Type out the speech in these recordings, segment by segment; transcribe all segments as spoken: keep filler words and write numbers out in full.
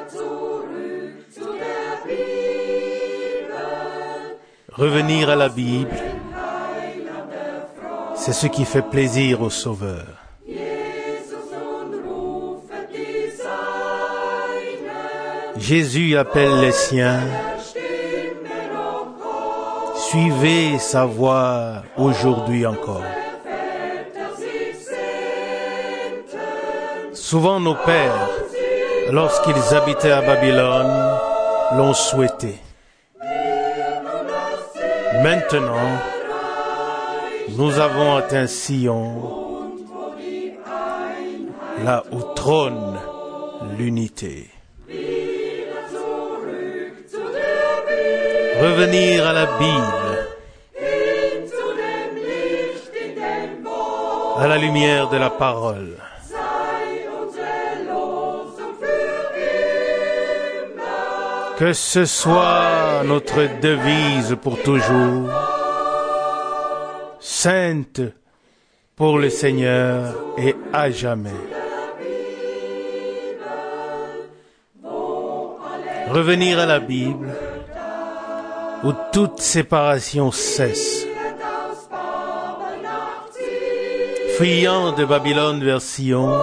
Revenir à la Bible, c'est ce qui fait plaisir au Sauveur. Jésus appelle les siens. Suivez sa voix aujourd'hui encore. Souvent nos pères, lorsqu'ils habitaient à Babylone, l'ont souhaité. Maintenant, nous avons atteint Sion, là où trône l'unité. Revenir à la Bible, à la lumière de la parole. Que ce soit notre devise pour toujours, sainte pour le Seigneur et à jamais. Revenir à la Bible, où toute séparation cesse. Fuyant de Babylone vers Sion,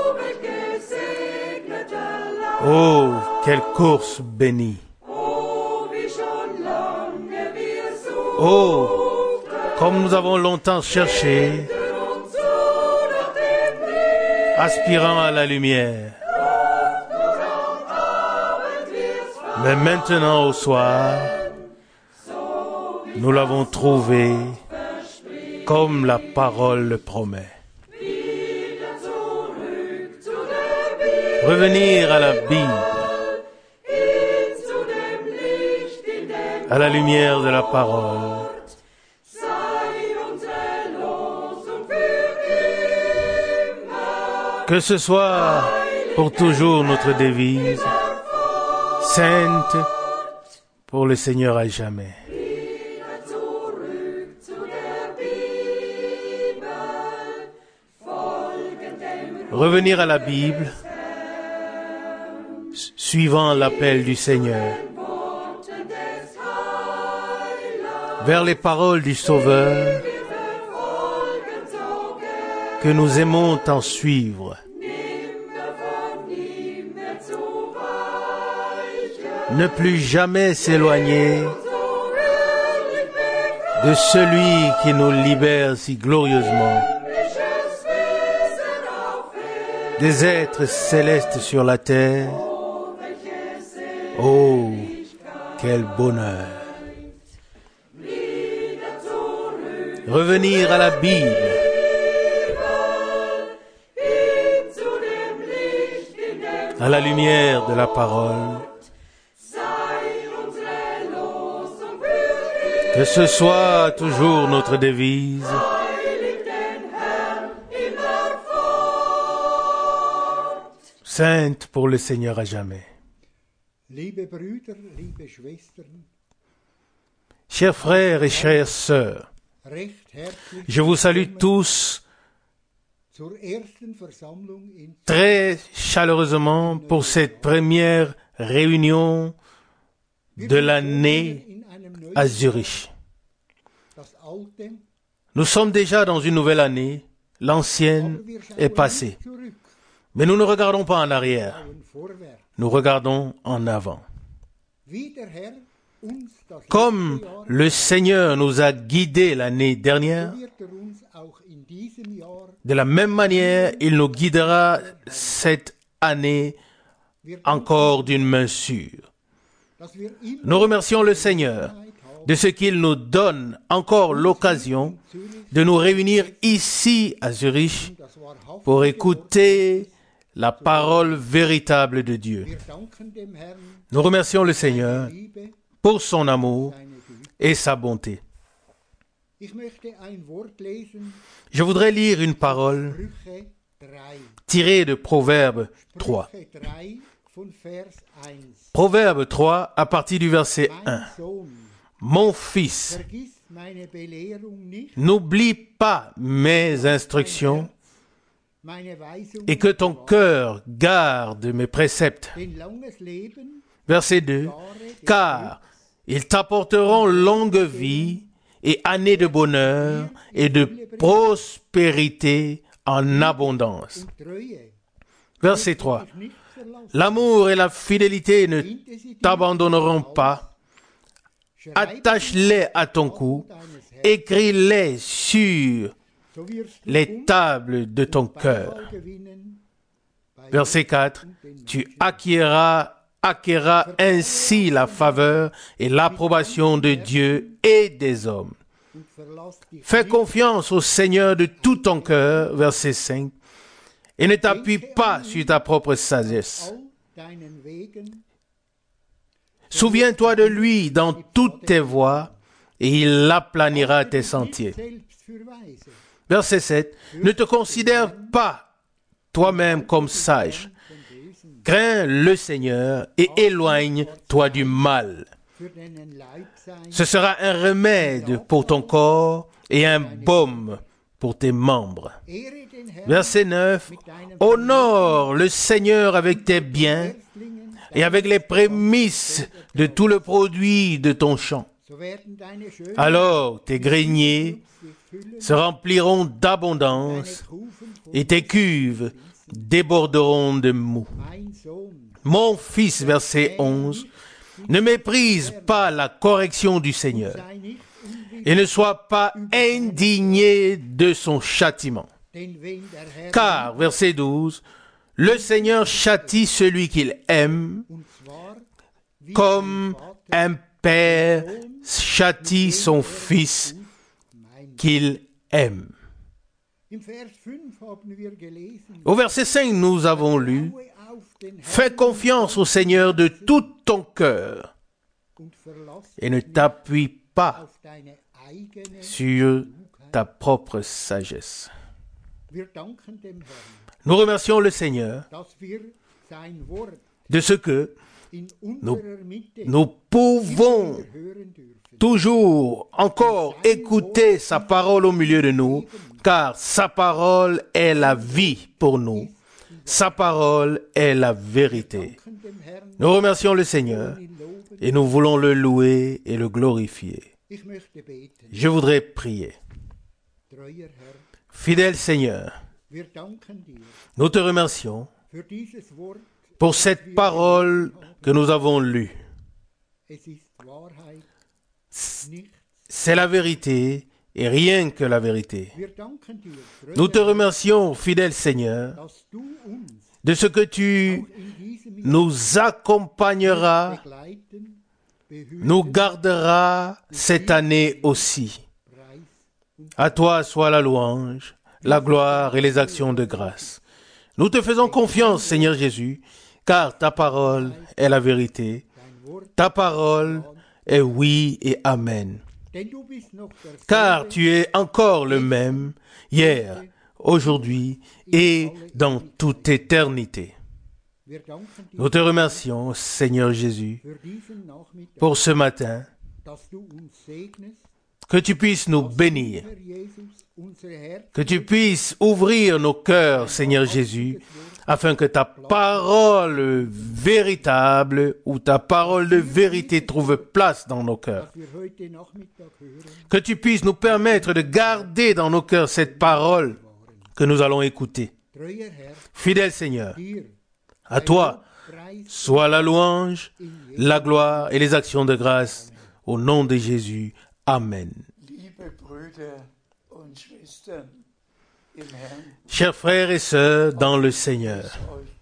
oh, quelle course bénie! Oh, comme nous avons longtemps cherché, aspirant à la lumière. Mais maintenant au soir, nous l'avons trouvé comme la parole le promet. Revenir à la Bible, à la lumière de la parole. Que ce soit pour toujours notre devise, sainte pour le Seigneur à jamais. Revenir à la Bible, suivant l'appel du Seigneur, vers les paroles du Sauveur, que nous aimons tant suivre. Ne plus jamais s'éloigner de celui qui nous libère si glorieusement. Des êtres célestes sur la terre. Oh, quel bonheur! Revenir à la Bible, à la lumière de la parole. Que ce soit toujours notre devise. Sainte pour le Seigneur à jamais. Chers frères et chères sœurs, je vous salue tous très chaleureusement pour cette première réunion de l'année à Zurich. Nous sommes déjà dans une nouvelle année, l'ancienne est passée. Mais nous ne regardons pas en arrière, nous regardons en avant. Comme le Seigneur nous a guidés l'année dernière, de la même manière, il nous guidera cette année encore d'une main sûre. Nous remercions le Seigneur de ce qu'il nous donne encore l'occasion de nous réunir ici à Zurich pour écouter la parole véritable de Dieu. Nous remercions le Seigneur pour son amour et sa bonté. Je voudrais lire une parole tirée de Proverbe trois. Proverbe trois, à partir du verset un. Mon fils, n'oublie pas mes instructions, et que ton cœur garde mes préceptes. Verset deux. Car ils t'apporteront longue vie et années de bonheur et de prospérité en abondance. Verset trois. L'amour et la fidélité ne t'abandonneront pas. Attache-les à ton cou, écris-les sur les tables de ton cœur. Verset quatre. Tu acquériras, acquériras ainsi la faveur et l'approbation de Dieu et des hommes. Fais confiance au Seigneur de tout ton cœur. Verset cinq. Et ne t'appuie pas sur ta propre sagesse. Souviens-toi de lui dans toutes tes voies, et il aplanira tes sentiers. Verset sept. Ne te considère pas toi-même comme sage. Crains le Seigneur et éloigne-toi du mal. Ce sera un remède pour ton corps et un baume pour tes membres. Verset neuf. Honore le Seigneur avec tes biens et avec les prémices de tout le produit de ton champ. Alors tes greniers se rempliront d'abondance et tes cuves déborderont de mou. Mon fils, verset onze, ne méprise pas la correction du Seigneur et ne sois pas indigné de son châtiment. Car, verset douze, le Seigneur châtie celui qu'il aime, comme un père châtie son fils qu'il aime. Au verset cinq, nous avons lu, « Fais confiance au Seigneur de tout ton cœur et ne t'appuie pas sur ta propre sagesse. » Nous remercions le Seigneur de ce que nous, nous pouvons toujours encore écouter sa parole au milieu de nous, car sa parole est la vie pour nous. Sa parole est la vérité. Nous remercions le Seigneur et nous voulons le louer et le glorifier. Je voudrais prier. Fidèle Seigneur, nous te remercions pour cette parole que nous avons lue. C'est la vérité et rien que la vérité. Nous te remercions, fidèle Seigneur, de ce que tu nous accompagneras, nous garderas cette année aussi. À toi soit la louange, la gloire et les actions de grâce. Nous te faisons confiance, Seigneur Jésus, car ta parole est la vérité. Ta parole est oui et amen. Car tu es encore le même, hier, aujourd'hui et dans toute éternité. Nous te remercions, Seigneur Jésus, pour ce matin, que tu puisses nous bénir, que tu puisses ouvrir nos cœurs, Seigneur Jésus, afin que ta parole véritable ou ta parole de vérité trouve place dans nos cœurs. Que tu puisses nous permettre de garder dans nos cœurs cette parole que nous allons écouter. Fidèle Seigneur, à toi soit la louange, la gloire et les actions de grâce au nom de Jésus. Amen. Chers frères et sœurs dans le Seigneur,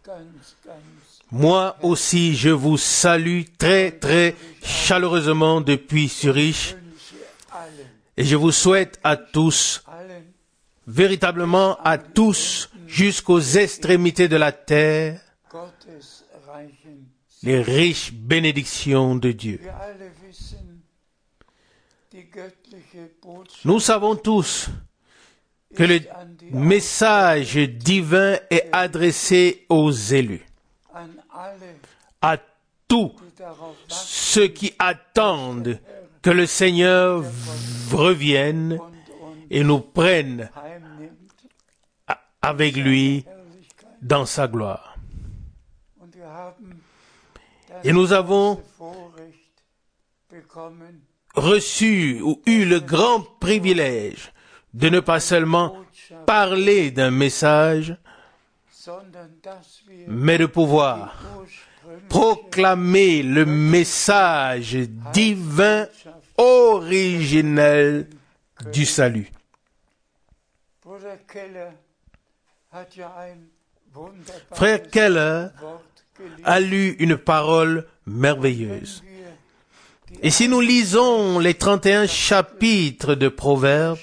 moi aussi je vous salue très très chaleureusement depuis Zurich et je vous souhaite à tous, véritablement à tous, jusqu'aux extrémités de la terre, les riches bénédictions de Dieu. Nous savons tous que le message divin est adressé aux élus, à tous ceux qui attendent que le Seigneur revienne et nous prenne avec lui dans sa gloire. Et nous avons reçu ou eu le grand privilège de ne pas seulement parler d'un message, mais de pouvoir proclamer le message divin originel du salut. Frère Keller a lu une parole merveilleuse. Et si nous lisons les trente et un chapitres de Proverbes,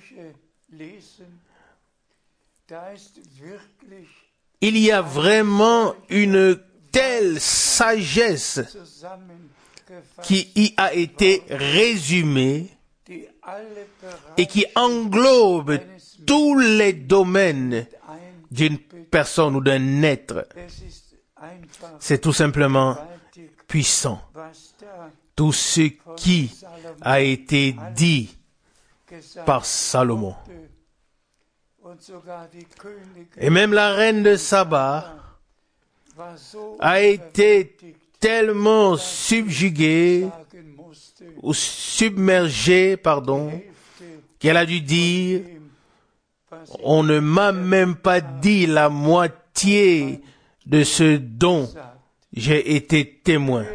il y a vraiment une telle sagesse qui y a été résumée et qui englobe tous les domaines d'une personne ou d'un être. C'est tout simplement puissant. Tout ce qui a été dit par Salomon. Et même la reine de Saba a été tellement subjuguée ou submergée, pardon, qu'elle a dû dire, on ne m'a même pas dit la moitié de ce dont j'ai été témoin.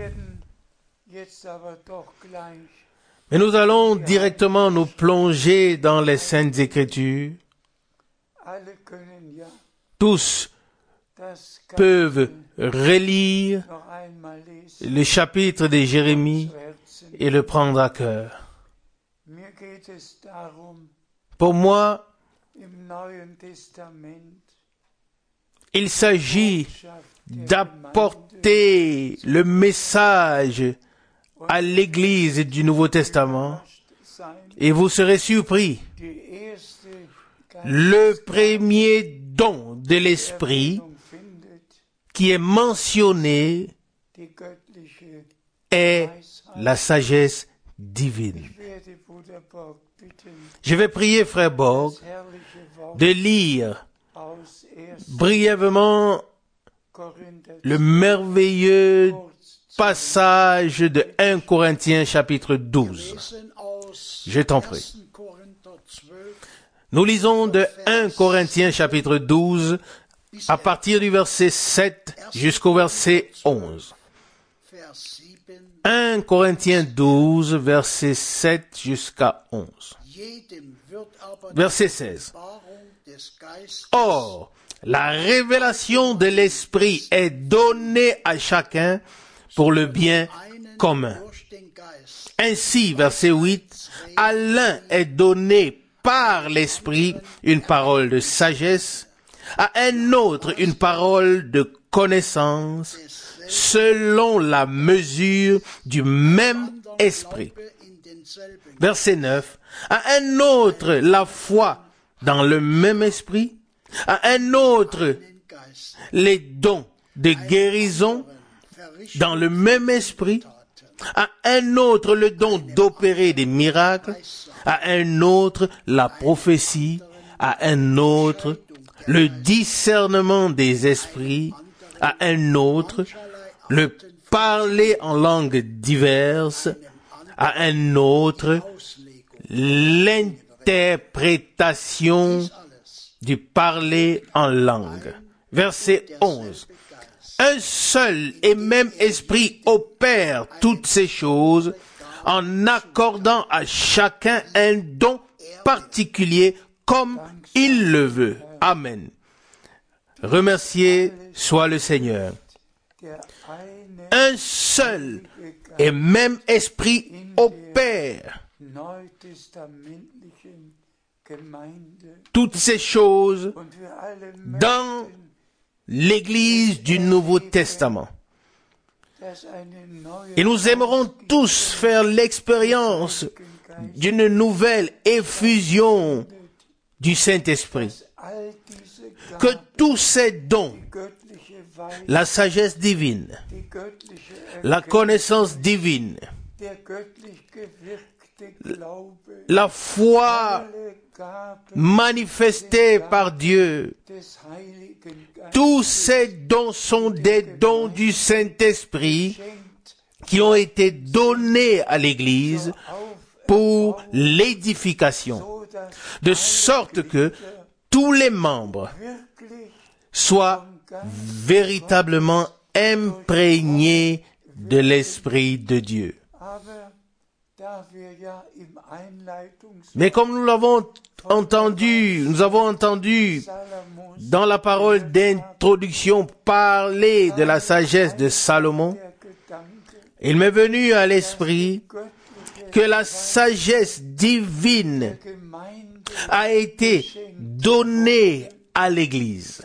Mais nous allons directement nous plonger dans les Saintes Écritures. Tous peuvent relire le chapitre de Jérémie et le prendre à cœur. Pour moi, il s'agit d'apporter le message à l'Église du Nouveau Testament et vous serez surpris. Le premier don de l'Esprit qui est mentionné est la sagesse divine. Je vais prier Frère Borg de lire brièvement le merveilleux passage de premier Corinthiens chapitre douze. Je t'en prie. Nous lisons de premier Corinthiens chapitre douze à partir du verset sept jusqu'au verset onze. premier Corinthiens douze, verset sept jusqu'à onze. Verset seize. Or, la révélation de l'Esprit est donnée à chacun pour le bien commun. Ainsi, verset huit, à l'un est donné par l'Esprit une parole de sagesse, à un autre une parole de connaissance, selon la mesure du même Esprit. Verset neuf, à un autre la foi dans le même Esprit, à un autre les dons de guérison dans le même Esprit, à un autre le don d'opérer des miracles, à un autre la prophétie, à un autre le discernement des esprits, à un autre le parler en langues diverses, à un autre l'interprétation du parler en langue. Verset onze. Un seul et même esprit opère toutes ces choses en accordant à chacun un don particulier comme il le veut. Amen. Remercié soit le Seigneur. Un seul et même esprit opère toutes ces choses dans l'Église du Nouveau Testament. Et nous aimerons tous faire l'expérience d'une nouvelle effusion du Saint-Esprit. Que tous ces dons, la sagesse divine, la connaissance divine, la foi manifestés par Dieu. Tous ces dons sont des dons du Saint-Esprit qui ont été donnés à l'Église pour l'édification, de sorte que tous les membres soient véritablement imprégnés de l'Esprit de Dieu. Mais comme nous l'avons entendu, nous avons entendu dans la parole d'introduction parler de la sagesse de Salomon, il m'est venu à l'esprit que la sagesse divine a été donnée à l'Église.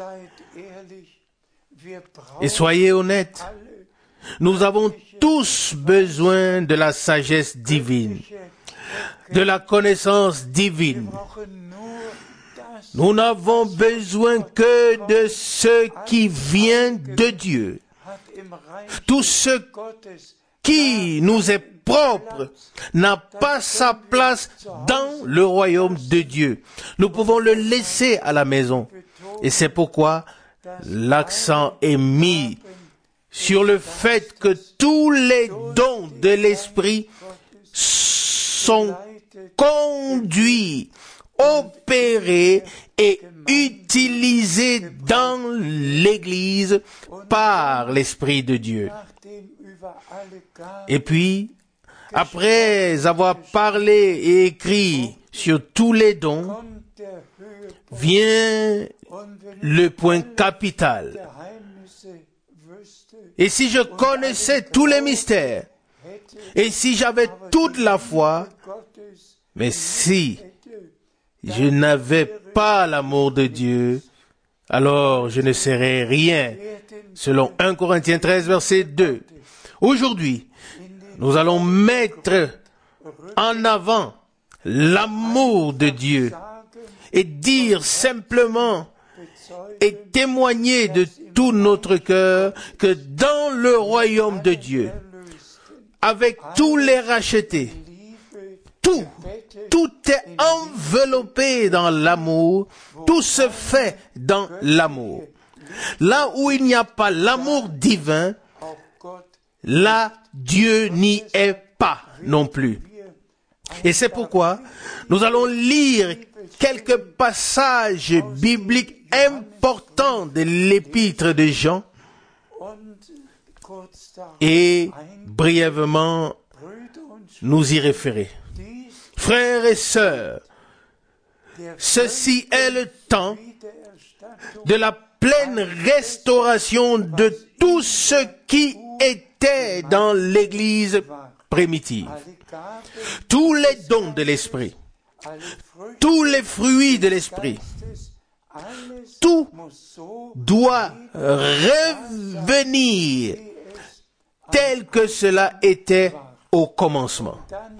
Et soyez honnêtes, nous avons tous besoin de la sagesse divine, de la connaissance divine. Nous n'avons besoin que de ce qui vient de Dieu. Tout ce qui nous est propre n'a pas sa place dans le royaume de Dieu. Nous pouvons le laisser à la maison. Et c'est pourquoi l'accent est mis sur le fait que tous les dons de l'Esprit sont conduits, opérés et utilisés dans l'Église par l'Esprit de Dieu. Et puis, après avoir parlé et écrit sur tous les dons, vient le point capital. Et si je connaissais tous les mystères, et si j'avais toute la foi, mais si je n'avais pas l'amour de Dieu, alors je ne serais rien. Selon un Corinthiens treize, verset deux. Aujourd'hui, nous allons mettre en avant l'amour de Dieu et dire simplement et témoigner de tout notre cœur que dans le royaume de Dieu, avec tous les rachetés, tout, tout est enveloppé dans l'amour, tout se fait dans l'amour. Là où il n'y a pas l'amour divin, là, Dieu n'y est pas non plus. Et c'est pourquoi nous allons lire quelques passages bibliques importants de l'épître de Jean et brièvement nous y référer. Frères et sœurs, ceci est le temps de la pleine restauration de tout ce qui était dans l'Église primitive. Tous les dons de l'Esprit, tous les fruits de l'Esprit, tout doit revenir tel que cela était au commencement.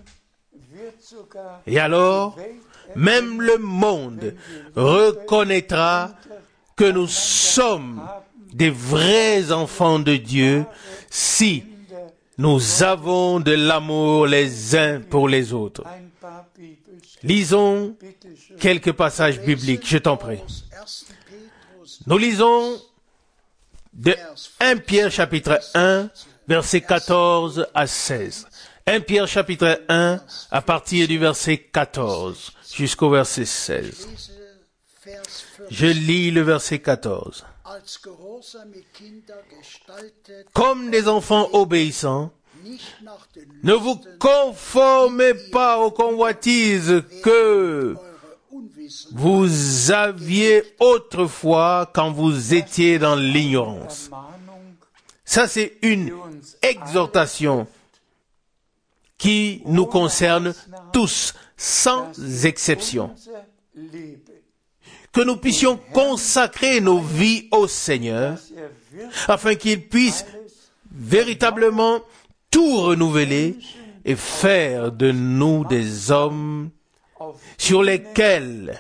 Et alors, même le monde reconnaîtra que nous sommes des vrais enfants de Dieu si nous avons de l'amour les uns pour les autres. Lisons quelques passages bibliques, je t'en prie. Nous lisons de un Pierre chapitre un, versets quatorze à seize. un Pierre chapitre un, à partir du verset quatorze jusqu'au verset seize. Je lis le verset quatorze. Comme des enfants obéissants, ne vous conformez pas aux convoitises que vous aviez autrefois quand vous étiez dans l'ignorance. Ça, c'est une exhortation qui nous concerne tous, sans exception. Que nous puissions consacrer nos vies au Seigneur, afin qu'il puisse véritablement tout renouveler et faire de nous des hommes sur lesquels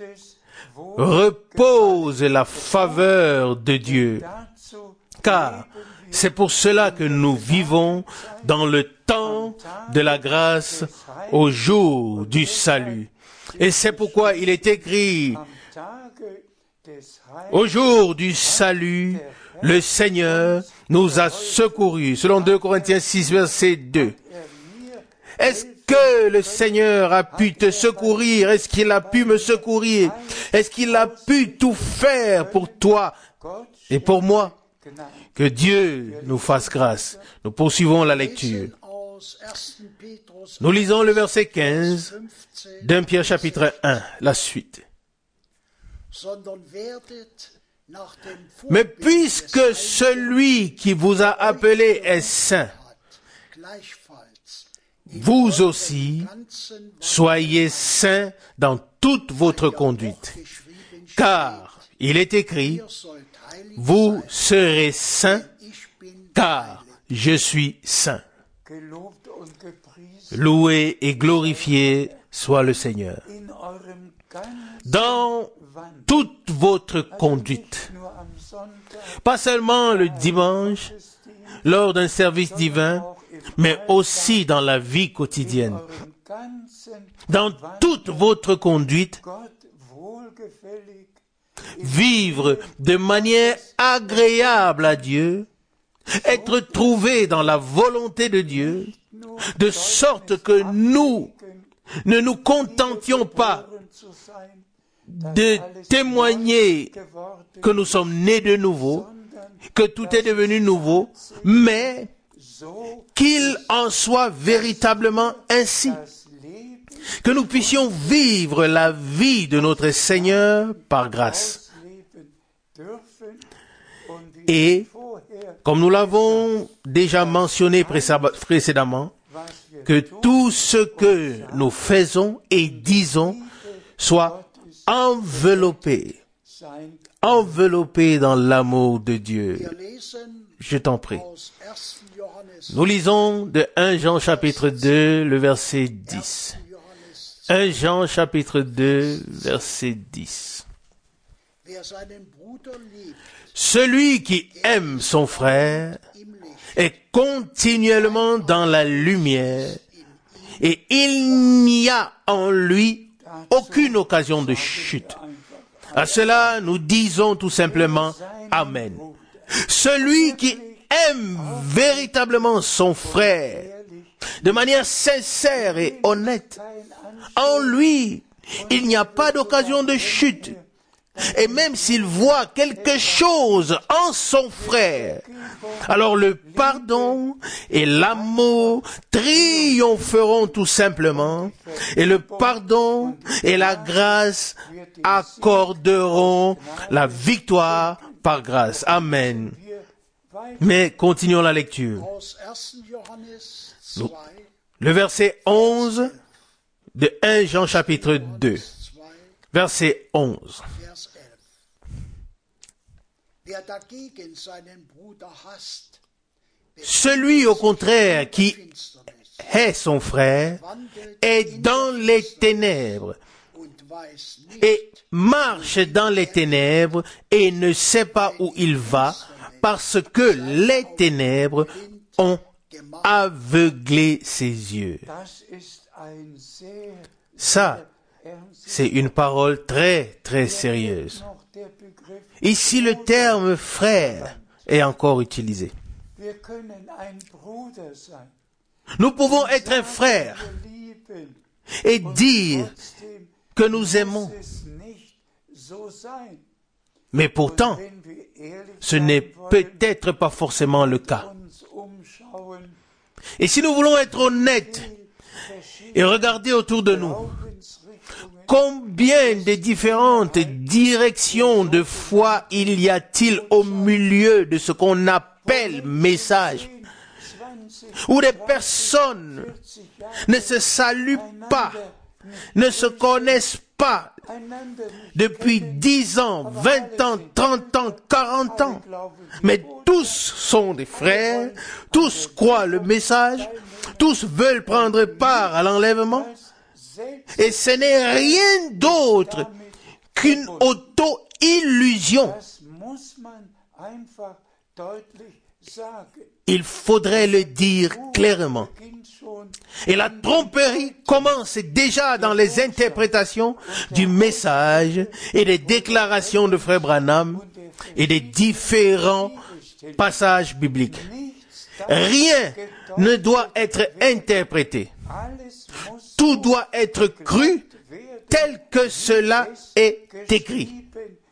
repose la faveur de Dieu. Car c'est pour cela que nous vivons dans le temps de la grâce au jour du salut. Et c'est pourquoi il est écrit, au jour du salut, le Seigneur nous a secourus. Selon deux Corinthiens six, verset deux. Est-ce que le Seigneur a pu te secourir? Est-ce qu'il a pu me secourir? Est-ce qu'il a pu tout faire pour toi et pour moi? Que Dieu nous fasse grâce. Nous poursuivons la lecture. Nous lisons le verset quinze d'un Pierre chapitre un, la suite. Mais puisque celui qui vous a appelé est saint, vous aussi, soyez saints dans toute votre conduite. Car il est écrit, vous serez saints, car je suis saint. Loué et glorifié soit le Seigneur. Dans toute votre conduite, pas seulement le dimanche, lors d'un service divin, mais aussi dans la vie quotidienne. Dans toute votre conduite, vivre de manière agréable à Dieu, être trouvé dans la volonté de Dieu, de sorte que nous ne nous contentions pas de témoigner que nous sommes nés de nouveau, que tout est devenu nouveau, mais qu'il en soit véritablement ainsi. Que nous puissions vivre la vie de notre Seigneur par grâce. Et, comme nous l'avons déjà mentionné précédemment, que tout ce que nous faisons et disons soit enveloppé, enveloppé dans l'amour de Dieu. Je t'en prie. Nous lisons de premier Jean chapitre deux, le verset dix. premier Jean chapitre deux, verset dix. Celui qui aime son frère est continuellement dans la lumière et il n'y a en lui aucune occasion de chute. À cela, nous disons tout simplement Amen. Celui qui aime véritablement son frère de manière sincère et honnête, en lui, il n'y a pas d'occasion de chute. Et même s'il voit quelque chose en son frère, alors le pardon et l'amour triompheront tout simplement, et le pardon et la grâce accorderont la victoire par grâce. Amen. Mais continuons la lecture. Nous, le verset onze de premier Jean chapitre deux. Verset onze. Celui au contraire qui hait son frère est dans les ténèbres et marche dans les ténèbres et ne sait pas où il va parce que les ténèbres ont aveuglé ses yeux. Ça, c'est une parole très, très sérieuse. Ici, le terme frère est encore utilisé. Nous pouvons être un frère et dire que nous aimons. Mais pourtant, ce n'est peut-être pas forcément le cas. Et si nous voulons être honnêtes et regarder autour de nous, combien de différentes directions de foi il y a-t-il au milieu de ce qu'on appelle message, où des personnes ne se saluent pas, ne se connaissent pas depuis dix ans, vingt ans, trente ans, quarante ans, mais tous sont des frères, tous croient le message, tous veulent prendre part à l'enlèvement, et ce n'est rien d'autre qu'une auto-illusion. Il faudrait le dire clairement. Et la tromperie commence déjà dans les interprétations du message et des déclarations de Frère Branham et des différents passages bibliques. Rien ne doit être interprété. Tout doit être cru tel que cela est écrit.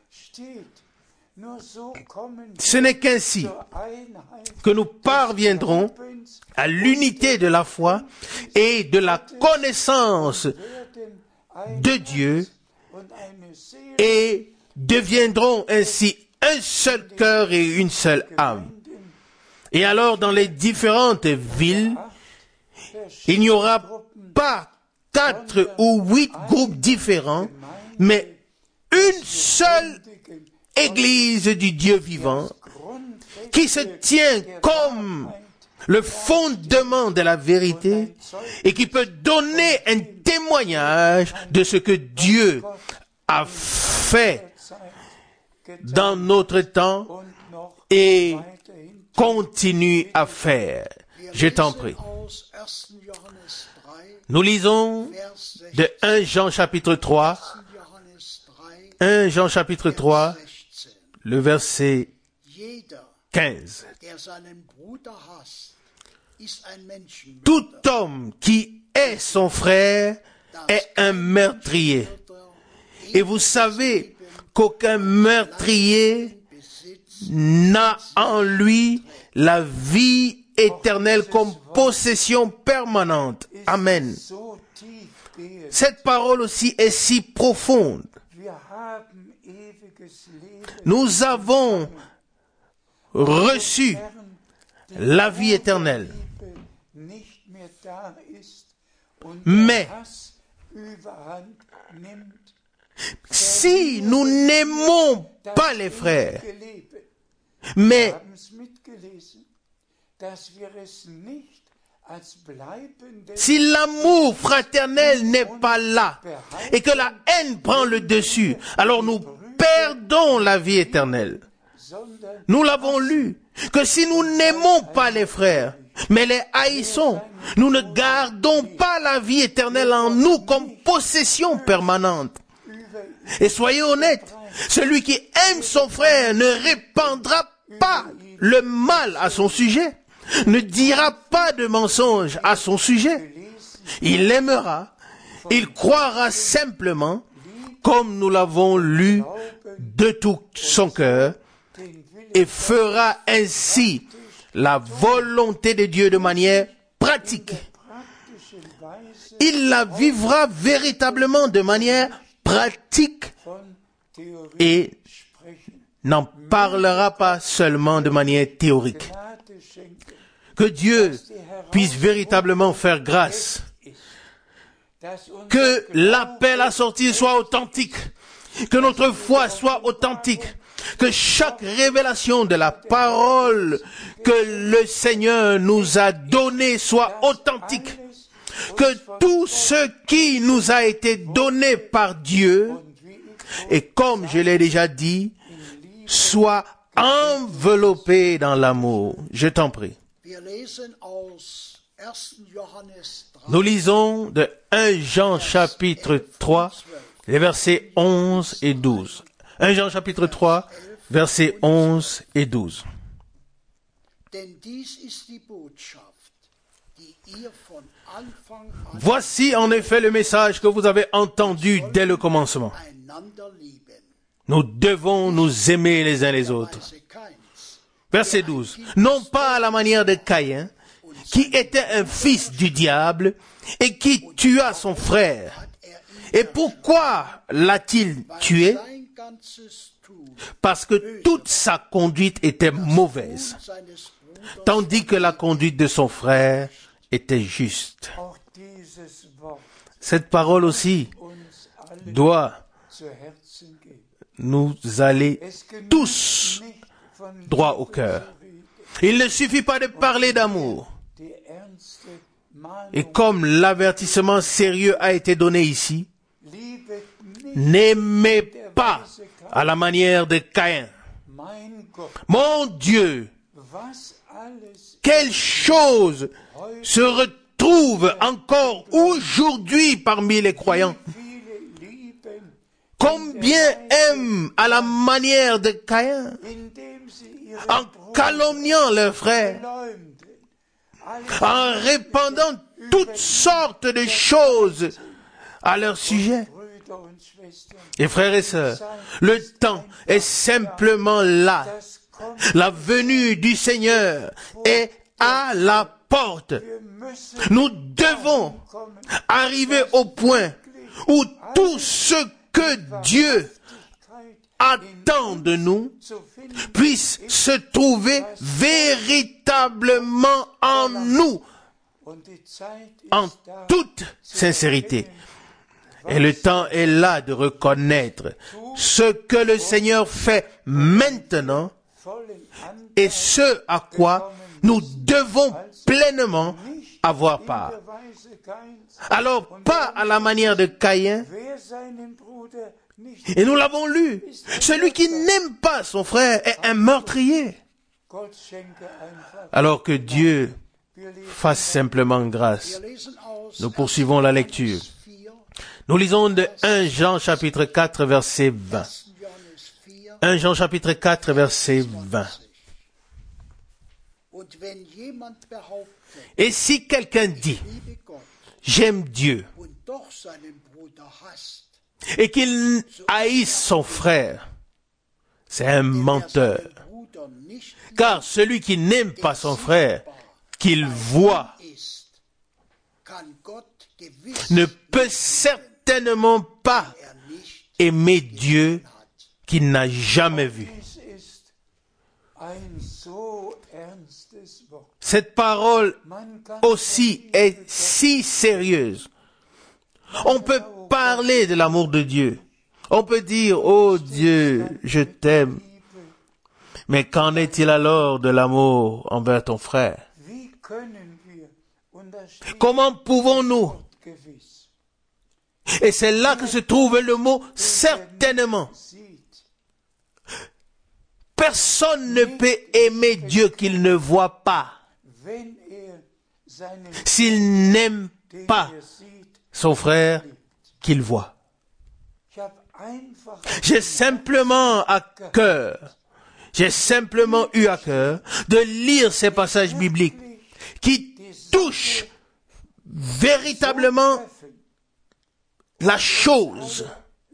Ce n'est qu'ainsi que nous parviendrons à l'unité de la foi et de la connaissance de Dieu et deviendrons ainsi un seul cœur et une seule âme. Et alors, dans les différentes villes, il n'y aura pas quatre ou huit groupes différents, mais une seule Église du Dieu vivant qui se tient comme le fondement de la vérité et qui peut donner un témoignage de ce que Dieu a fait dans notre temps et continue à faire. Je t'en prie. Nous lisons de premier Jean chapitre trois, premier Jean chapitre trois, le verset quinze. Tout homme qui est son frère est un meurtrier. Et vous savez qu'aucun meurtrier n'a en lui la vie éternelle comme possession permanente. Amen. Cette parole aussi est si profonde. Nous avons reçu la vie éternelle. Mais si nous n'aimons pas les frères, mais si l'amour fraternel n'est pas là et que la haine prend le dessus, alors nous perdons la vie éternelle. Nous l'avons lu, que si nous n'aimons pas les frères, mais les haïssons, nous ne gardons pas la vie éternelle en nous comme possession permanente. Et soyez honnêtes, celui qui aime son frère ne répandra pas le mal à son sujet, ne dira pas de mensonge à son sujet. Il l'aimera, il croira simplement, comme nous l'avons lu, de tout son cœur, et fera ainsi la volonté de Dieu de manière pratique. Il la vivra véritablement de manière pratique et n'en parlera pas seulement de manière théorique. Que Dieu puisse véritablement faire grâce. Que l'appel à sortir soit authentique. Que notre foi soit authentique. Que chaque révélation de la parole que le Seigneur nous a donnée soit authentique. Que tout ce qui nous a été donné par Dieu, et comme je l'ai déjà dit, soit enveloppé dans l'amour. Je t'en prie. Nous lisons de premier Jean chapitre trois, les versets onze et douze. premier Jean chapitre trois, versets onze et douze. Voici en effet le message que vous avez entendu dès le commencement. Nous devons nous aimer les uns les autres. Verset douze. Non pas à la manière de Caïn, qui était un fils du diable et qui tua son frère. Et pourquoi l'a-t-il tué? Parce que toute sa conduite était mauvaise, tandis que la conduite de son frère était juste. Cette parole aussi doit nous aller tous droit au cœur. Il ne suffit pas de parler d'amour. Et comme l'avertissement sérieux a été donné ici, n'aimez pas à la manière de Caïn. Mon Dieu, quelle chose se trouve encore aujourd'hui parmi les croyants. Combien aiment à la manière de Caïn, en calomniant leurs frères, en répandant toutes sortes de choses à leur sujet. Et frères et sœurs, le temps est simplement là. La venue du Seigneur est à la porte. Nous devons arriver au point où tout ce que Dieu attend de nous puisse se trouver véritablement en nous, en toute sincérité. Et le temps est là de reconnaître ce que le Seigneur fait maintenant et ce à quoi nous devons pleinement avoir part. Alors, pas à la manière de Caïn, et nous l'avons lu, celui qui n'aime pas son frère est un meurtrier. Alors que Dieu fasse simplement grâce. Nous poursuivons la lecture. Nous lisons de premier Jean chapitre quatre verset vingt. premier Jean chapitre quatre verset vingt. Et si quelqu'un dit, j'aime Dieu, et qu'il haïsse son frère, c'est un menteur. Car celui qui n'aime pas son frère, qu'il voit, ne peut certainement pas aimer Dieu qu'il n'a jamais vu. Cette parole aussi est si sérieuse. On peut parler de l'amour de Dieu. On peut dire, oh Dieu, je t'aime. Mais qu'en est-il alors de l'amour envers ton frère? Comment pouvons-nous? Et c'est là que se trouve le mot certainement. Personne ne peut aimer Dieu qu'il ne voit pas. S'il n'aime pas son frère qu'il voit. J'ai simplement à cœur, j'ai simplement eu à cœur de lire ces passages bibliques qui touchent véritablement la chose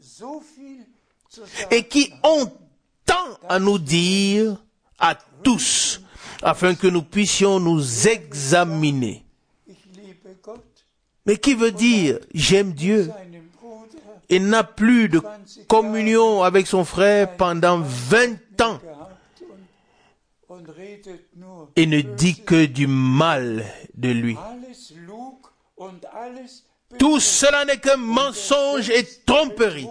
et qui ont tant à nous dire à tous afin que nous puissions nous examiner. Mais qui veut dire j'aime Dieu? Il n'a plus de communion avec son frère pendant vingt ans et ne dit que du mal de lui. Tout cela n'est que mensonge et tromperie.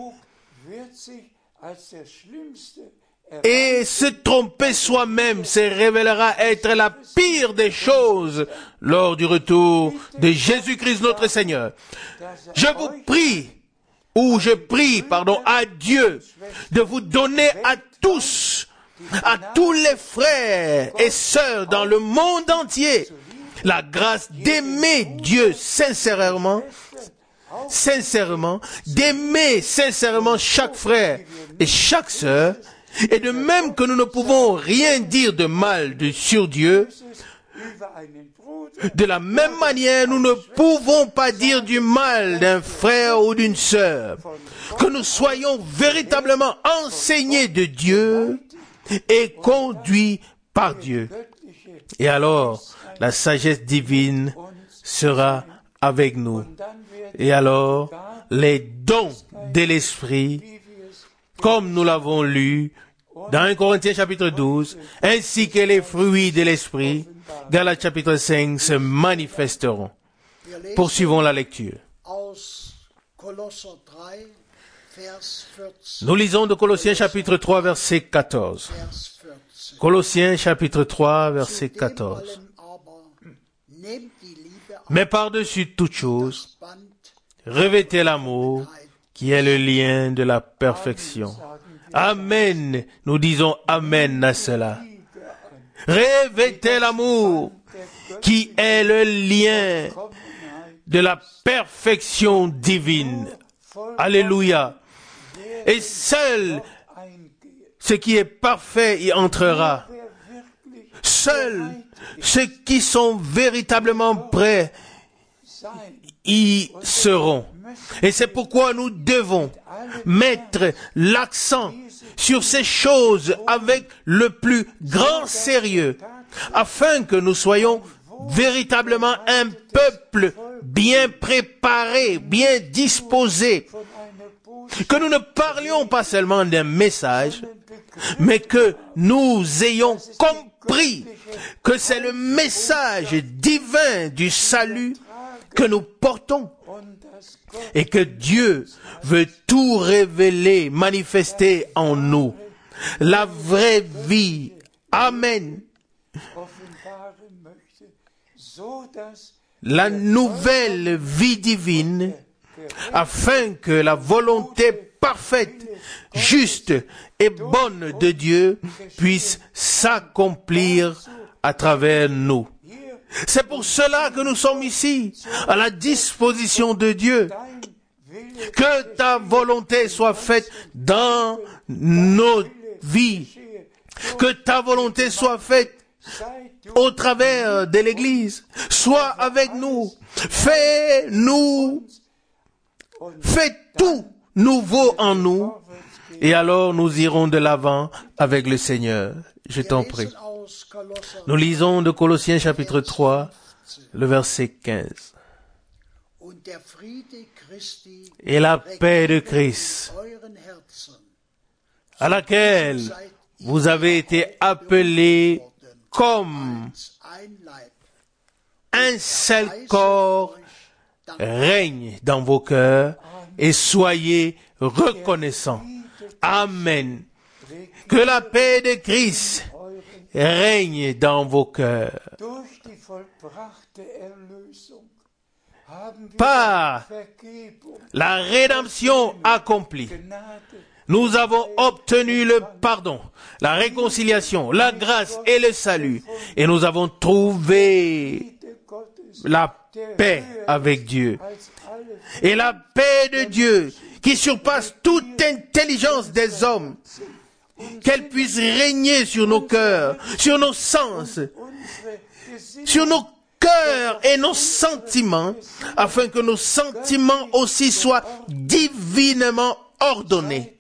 Et se tromper soi-même se révélera être la pire des choses lors du retour de Jésus-Christ notre Seigneur. Je vous prie, ou je prie, pardon, à Dieu de vous donner à tous, à tous les frères et sœurs dans le monde entier, la grâce d'aimer Dieu sincèrement, sincèrement, d'aimer sincèrement chaque frère et chaque sœur, et de même que nous ne pouvons rien dire de mal de, sur Dieu, de la même manière, nous ne pouvons pas dire du mal d'un frère ou d'une sœur. Que nous soyons véritablement enseignés de Dieu et conduits par Dieu. Et alors, la sagesse divine sera avec nous. Et alors, les dons de l'Esprit, comme nous l'avons lu dans un Corinthiens chapitre douze, ainsi que les fruits de l'Esprit, Galates chapitre cinq, se manifesteront. Poursuivons la lecture. Nous lisons de Colossiens chapitre trois, verset quatorze. Colossiens chapitre trois, verset quatorze. Mais par-dessus toute chose, revêtez l'amour, qui est le lien de la perfection. Amen. Nous disons Amen à cela. Revêtez l'amour, qui est le lien de la perfection divine. Alléluia. Et seul ce qui est parfait y entrera. Seuls ceux qui sont véritablement prêts y seront. Et c'est pourquoi nous devons mettre l'accent sur ces choses avec le plus grand sérieux, afin que nous soyons véritablement un peuple bien préparé, bien disposé, que nous ne parlions pas seulement d'un message, mais que nous ayons compris que c'est le message divin du salut que nous portons et que Dieu veut tout révéler, manifester en nous. La vraie vie. Amen. La nouvelle vie divine, afin que la volonté parfaite, juste et bonne de Dieu puisse s'accomplir à travers nous. C'est pour cela que nous sommes ici, à la disposition de Dieu. Que ta volonté soit faite dans nos vies. Que ta volonté soit faite au travers de l'Église. Sois avec nous. Fais-nous. Fais tout nouveau en nous. Et alors nous irons de l'avant avec le Seigneur. Je t'en prie. Nous lisons de Colossiens chapitre trois, le verset quinze. Et la paix de Christ, à laquelle vous avez été appelés comme un seul corps, règne dans vos cœurs et soyez reconnaissants. Amen. Que la paix de Christ règne dans vos cœurs. Par la rédemption accomplie, nous avons obtenu le pardon, la réconciliation, la grâce et le salut. Et nous avons trouvé la paix avec Dieu. Et la paix de Dieu, qui surpasse toute intelligence des hommes, qu'elle puisse régner sur nos cœurs, sur nos sens, sur nos cœurs et nos sentiments, afin que nos sentiments aussi soient divinement ordonnés.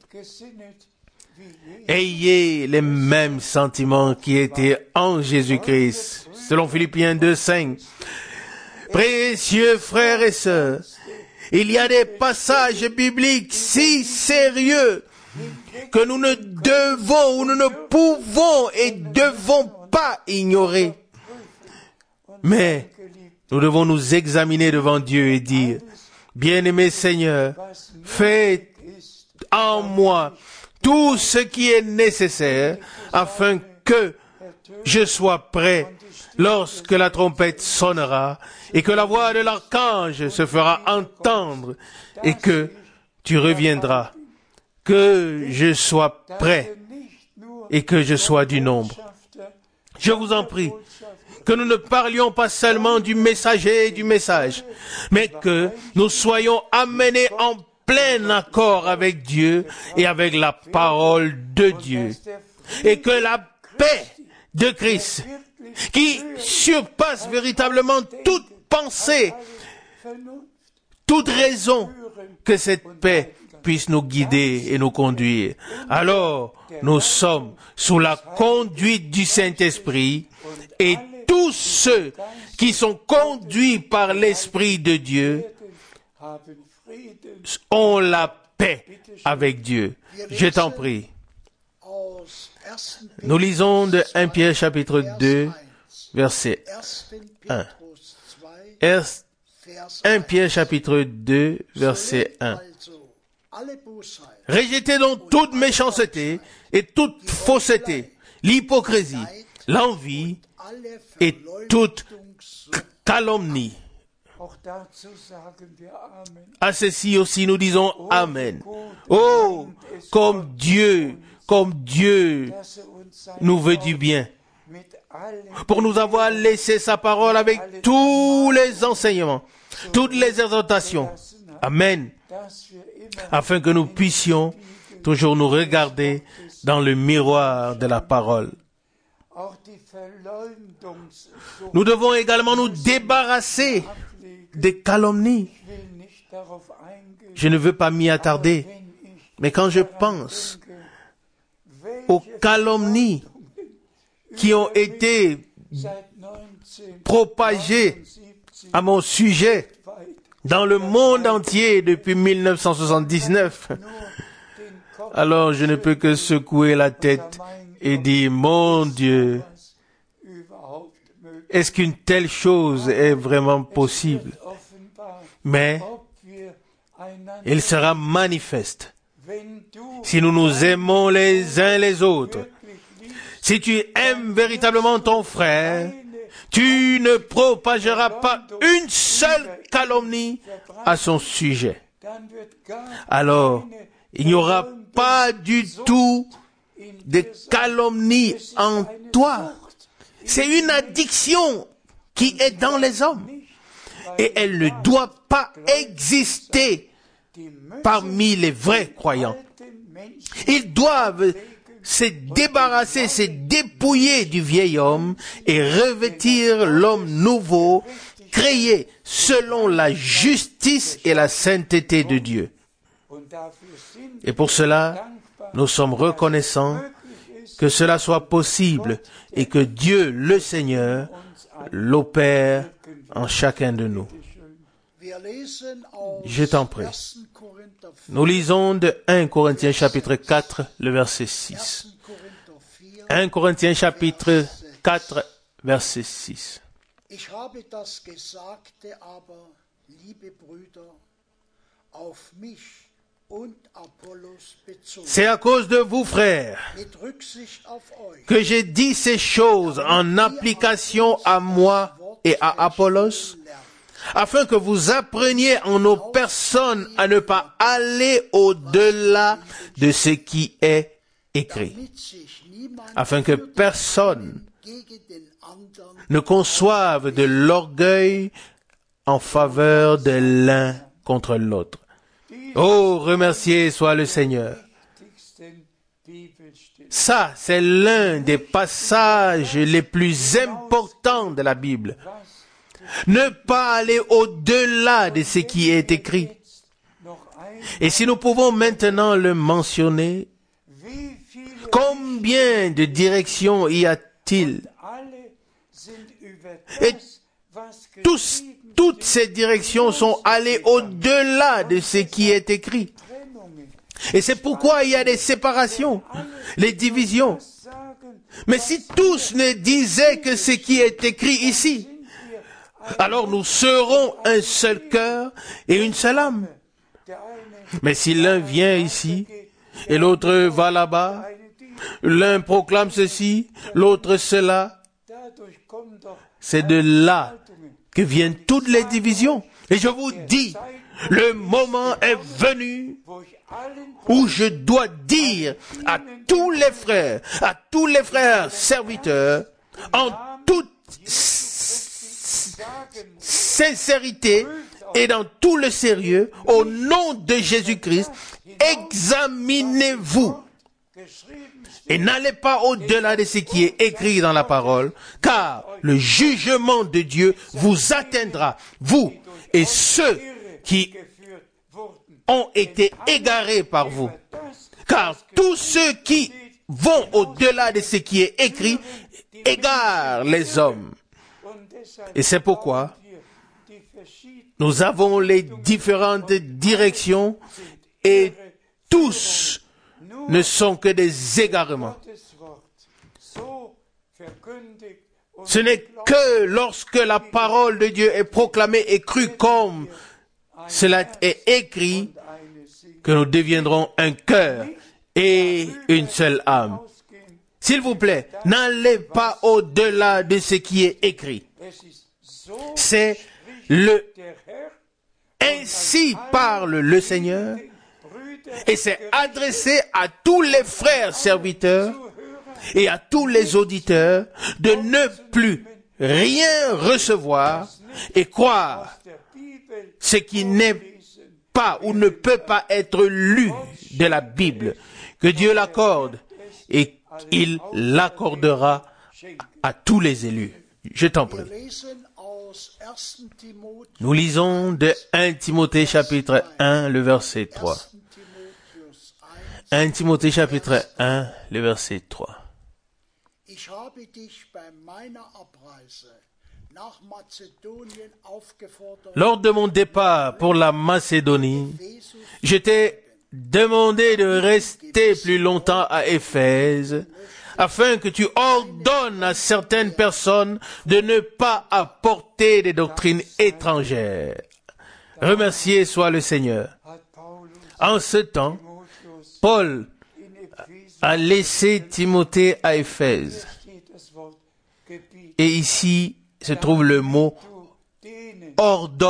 Ayez les mêmes sentiments qui étaient en Jésus-Christ, selon Philippiens deux, cinq. Précieux frères et sœurs, il y a des passages bibliques si sérieux que nous ne devons ou nous ne pouvons et devons pas ignorer. Mais nous devons nous examiner devant Dieu et dire, bien-aimé Seigneur, fais en moi tout ce qui est nécessaire afin que je sois prêt lorsque la trompette sonnera et que la voix de l'archange se fera entendre et que tu reviendras. Que je sois prêt et que je sois du nombre. Je vous en prie, que nous ne parlions pas seulement du messager et du message, mais que nous soyons amenés en plein accord avec Dieu et avec la parole de Dieu. Et que la paix de Christ, qui surpasse véritablement toute pensée, toute raison, que cette paix puisse nous guider et nous conduire. Alors, nous sommes sous la conduite du Saint-Esprit et tous ceux qui sont conduits par l'Esprit de Dieu ont la paix avec Dieu. Je t'en prie. Nous lisons de premier Pierre chapitre deux, verset un. premier Pierre chapitre deux, verset un. Rejetez donc toute méchanceté et toute fausseté, l'hypocrisie, l'envie et toute calomnie. À ceci aussi nous disons Amen. Oh, comme Dieu, comme Dieu nous veut du bien, pour nous avoir laissé sa parole avec tous les enseignements. toutes les exhortations. Amen. Afin que nous puissions toujours nous regarder dans le miroir de la parole. Nous devons également nous débarrasser des calomnies. Je ne veux pas m'y attarder, mais quand je pense aux calomnies qui ont été propagées à mon sujet dans le monde entier depuis mille neuf cent soixante-dix-neuf, alors je ne peux que secouer la tête et dire, mon Dieu, est-ce qu'une telle chose est vraiment possible? Mais il sera manifeste si nous nous aimons les uns les autres. Si tu aimes véritablement ton frère, tu ne propageras pas une seule calomnie à son sujet. Alors, il n'y aura pas du tout de calomnie en toi. C'est une addiction qui est dans les hommes. Et elle ne doit pas exister parmi les vrais croyants. Ils doivent se débarrasser, se dépouiller du vieil homme et revêtir l'homme nouveau, créé selon la justice et la sainteté de Dieu. Et pour cela, nous sommes reconnaissants que cela soit possible et que Dieu, le Seigneur, l'opère en chacun de nous. Je t'en prie. Nous lisons de premier Corinthiens chapitre quatre, le verset six. premier Corinthiens chapitre quatre, verset six. Ich habe das Gesagte aber, liebe Brüder, auf mich und Apollos bezogen. C'est à cause de vous, frères, Mit Rücksicht auf euch. que j'ai dit ces choses en application à moi et à Apollos, afin que vous appreniez en nos personnes à ne pas aller au-delà de ce qui est écrit, Damit sich niemand afin que personne gegen den anderen ne conçoive de l'orgueil en faveur de l'un contre l'autre. Oh, remercié soit le Seigneur. Ça, c'est l'un des passages les plus importants de la Bible. Ne pas aller au-delà de ce qui est écrit. Et si nous pouvons maintenant le mentionner, combien de directions y a-t-il? Et tous, toutes ces directions sont allées au-delà de ce qui est écrit. Et c'est pourquoi il y a des séparations, les divisions. Mais si tous ne disaient que ce qui est écrit ici, alors nous serons un seul cœur et une seule âme. Mais si l'un vient ici et l'autre va là-bas, l'un proclame ceci, l'autre cela, c'est de là que viennent toutes les divisions. Et je vous dis, le moment est venu où je dois dire à tous les frères, à tous les frères serviteurs, en toute sincérité et dans tout le sérieux, au nom de Jésus-Christ, examinez-vous et n'allez pas au-delà de ce qui est écrit dans la parole, car le jugement de Dieu vous atteindra, vous et ceux qui ont été égarés par vous. Car tous ceux qui vont au-delà de ce qui est écrit égarent les hommes. Et c'est pourquoi nous avons les différentes directions et tous ne sont que des égarements. Ce n'est que lorsque la parole de Dieu est proclamée et crue comme cela est écrit que nous deviendrons un cœur et une seule âme. S'il vous plaît, n'allez pas au-delà de ce qui est écrit. C'est le ainsi parle le Seigneur et c'est adressé à tous les frères serviteurs et à tous les auditeurs de ne plus rien recevoir et croire ce qui n'est pas ou ne peut pas être lu de la Bible, que Dieu l'accorde et il l'accordera à tous les élus. Je t'en prie. Nous lisons de un Timothée chapitre un, le verset trois. un Timothée chapitre un, le verset trois. Lors de mon départ pour la Macédonie, je t'ai demandé de rester plus longtemps à Éphèse, afin que tu ordonnes à certaines personnes de ne pas apporter des doctrines étrangères. Remercié soit le Seigneur. En ce temps, Paul a laissé Timothée à Éphèse. Et ici se trouve le mot « ordonne ».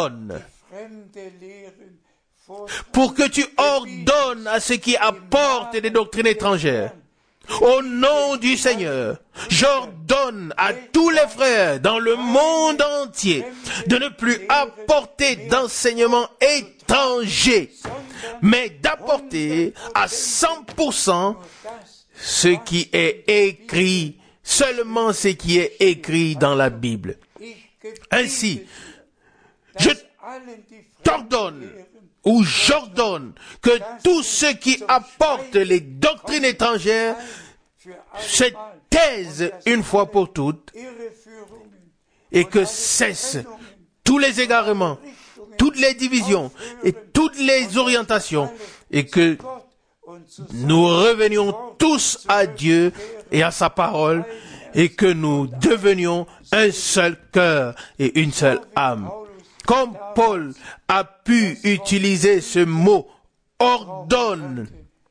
Pour que tu ordonnes à ceux qui apportent des doctrines étrangères. Au nom du Seigneur, j'ordonne à tous les frères dans le monde entier de ne plus apporter d'enseignements étrangers, mais d'apporter à cent pour cent ce qui est écrit, seulement ce qui est écrit dans la Bible. Ainsi, je t'ordonne ou j'ordonne que tous ceux qui apportent les doctrines étrangères se taisent une fois pour toutes et que cessent tous les égarements, toutes les divisions et toutes les orientations et que nous revenions tous à Dieu et à sa parole et que nous devenions un seul cœur et une seule âme. Comme Paul a pu utiliser ce mot « ordonne »,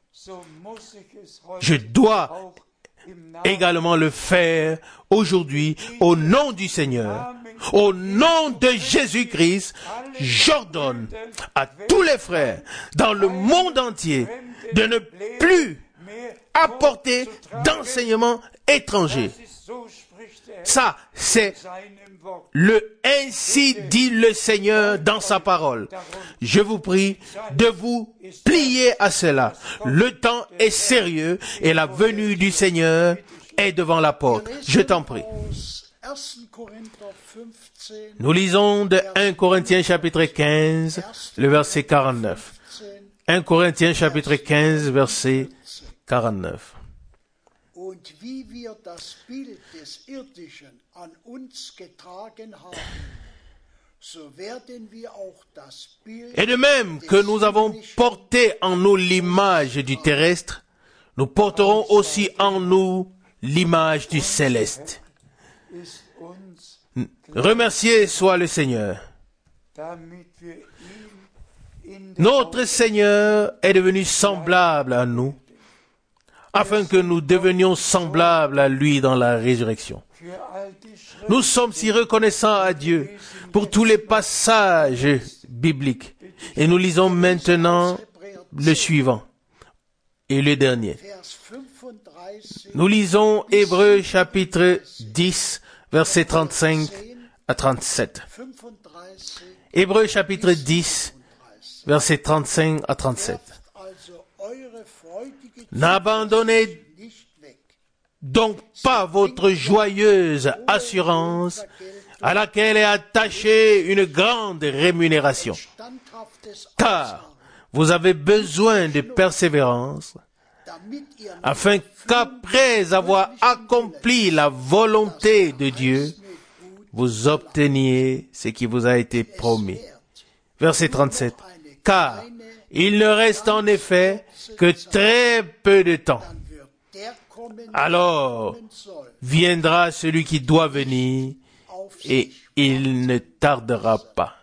je dois également le faire aujourd'hui au nom du Seigneur. Au nom de Jésus-Christ, j'ordonne à tous les frères dans le monde entier de ne plus apporter d'enseignements étrangers. Ça, c'est le ainsi dit le Seigneur dans sa parole. Je vous prie de vous plier à cela. Le temps est sérieux et la venue du Seigneur est devant la porte. Je t'en prie. Nous lisons de un Corinthiens chapitre quinze, le verset quarante-neuf. un Corinthiens chapitre quinze, verset quarante-neuf. Und wie wir das Bild des Irdischen an uns getragen haben, so werden wir auch das Bild Et de même que nous avons porté en nous l'image du terrestre, nous porterons aussi en nous l'image du céleste. Remercié soit le Seigneur. Notre Seigneur est devenu semblable à nous, afin que nous devenions semblables à lui dans la résurrection. Nous sommes si reconnaissants à Dieu pour tous les passages bibliques. Et nous lisons maintenant le suivant et le dernier. Nous lisons Hébreux chapitre dix, versets trente-cinq à trente-sept. Hébreux chapitre dix, versets trente-cinq à trente-sept. N'abandonnez donc pas votre joyeuse assurance à laquelle est attachée une grande rémunération, car vous avez besoin de persévérance, afin qu'après avoir accompli la volonté de Dieu, vous obteniez ce qui vous a été promis. Verset trente-sept. Car il ne reste en effet que très peu de temps. Alors viendra celui qui doit venir et il ne tardera pas.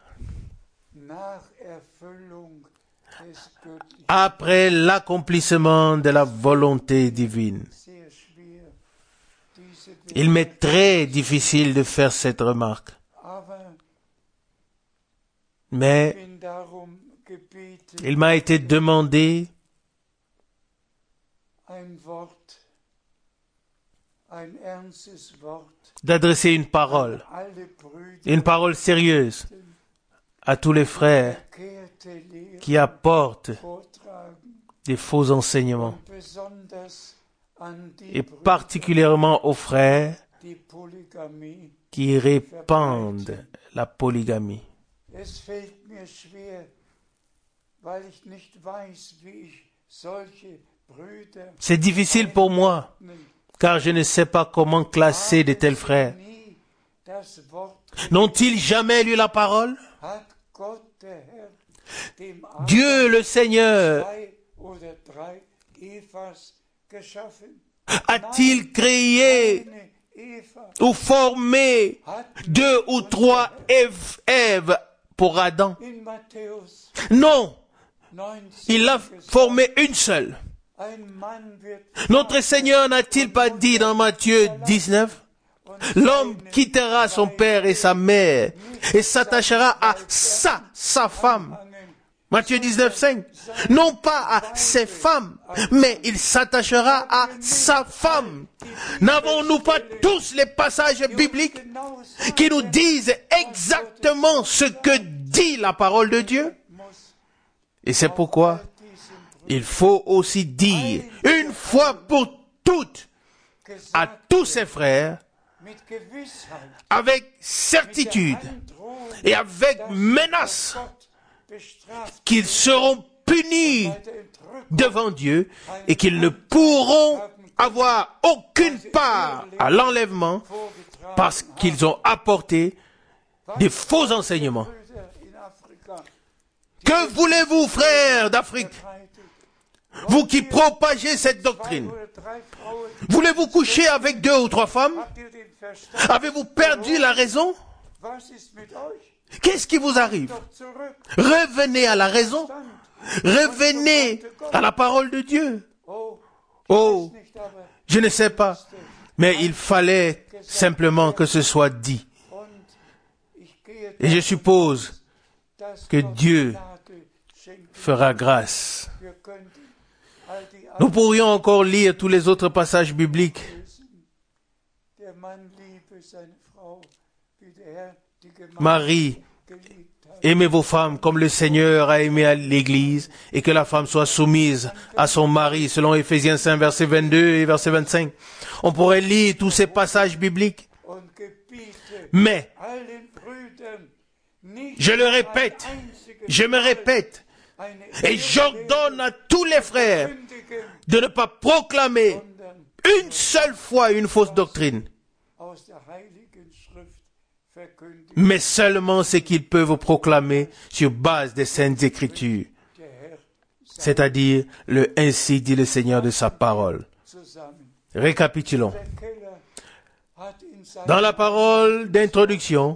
Après l'accomplissement de la volonté divine. Il m'est très difficile de faire cette remarque. Mais il m'a été demandé d'adresser une parole, une parole sérieuse à tous les frères verkehrte Lehre qui apportent vortragen des faux enseignements, und besonders an die et Brüder, particulièrement aux frères die Polygamie. qui répandent la polygamie. Es fällt mir schwer, weil ich nicht weiß, wie ich solche Brüder C'est difficile pour moi, car je ne sais pas comment classer de tels frères. nie das Wort N'ont-ils jamais lu la parole? hat Gott der Herr dem Dieu le Seigneur zwei oder drei Evas geschaffen. a-t-il créé Eine Eva ou formé hat deux ou trois Èves, Èves pour Adam? in Matthäus Non, neunzehn il a gesagt, formé une seule. ein Mann wird Notre Seigneur n'a-t-il pas dit dans Matthieu dix-neuf, l'homme quittera son père et sa mère et s'attachera à sa, sa femme. Matthieu dix-neuf, cinq. Non pas à ses femmes, mais il s'attachera à sa femme. N'avons-nous pas tous les passages bibliques qui nous disent exactement ce que dit la parole de Dieu? Et c'est pourquoi il faut aussi dire, une fois pour toutes, à tous ses frères, mit Gewissheit, avec certitude et avec menace, Gott bestraft qu'ils seront punis bei der Entrückung devant Dieu et qu'ils ne pourront avoir aucune part à l'enlèvement vorgetragen. parce qu'ils ont apporté des faux enseignements. Brüder in Afrika Que voulez-vous, frères d'Afrique, verbreitet. vous qui propagez cette doctrine? Oder drei Frauen, Voulez-vous coucher avec deux ou trois femmes? habt ihr den Verstand? Avez-vous perdu la raison? Was ist mit euch? Qu'est-ce qui vous arrive? Doch zurück. Revenez à la raison. Stand. Revenez à la parole de Dieu. Oh, Oh, weiß nicht, aber je ne sais pas, mais il fallait simplement que ce soit dit. und ich gehe Et je suppose dass que Gott Dieu Gnade schenkt. fera grâce. Wir könnten all die Nous pourrions encore lire tous les autres passages bibliques. Ablösen. Der Mann liebe seine Frau, wie der Herr die Gemeinde Marie, geliebt hat. aimez vos femmes comme le Seigneur a aimé à l'Église, et que la femme soit soumise à son mari, selon Éphésiens cinq, verset vingt-deux et verset vingt-cinq. On pourrait lire tous ces passages bibliques, Und gebiete mais, allen Brüdern nicht je le répète, ein einziges je me répète, eine et j'ordonne à tous les frères kündigen, de ne pas proclamer sondern une seule fois une fausse doctrine, aus der Heiligen Schrift verkündigen. mais seulement ce qu'ils peuvent proclamer sur base des Saintes Écritures, Der Herr c'est-à-dire le ainsi dit le Seigneur de sa parole. zusammen. Récapitulons. Der Keller hat in seinem Dans la parole d'introduction,